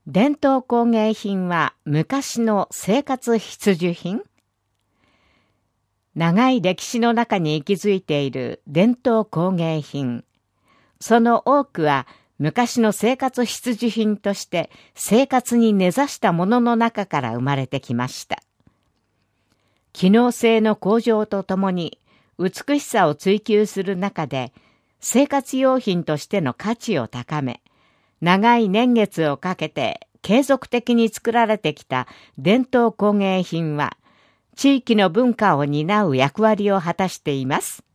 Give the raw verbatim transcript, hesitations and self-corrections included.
伝統工芸品は昔の生活必需品？長い歴史の中に息づいている伝統工芸品。その多くは昔の生活必需品として生活に根ざしたものの中から生まれてきました。機能性の向上とともに美しさを追求する中で生活用品としての価値を高め、長い年月をかけて継続的に作られてきた伝統工芸品は地域の文化を担う役割を果たしています。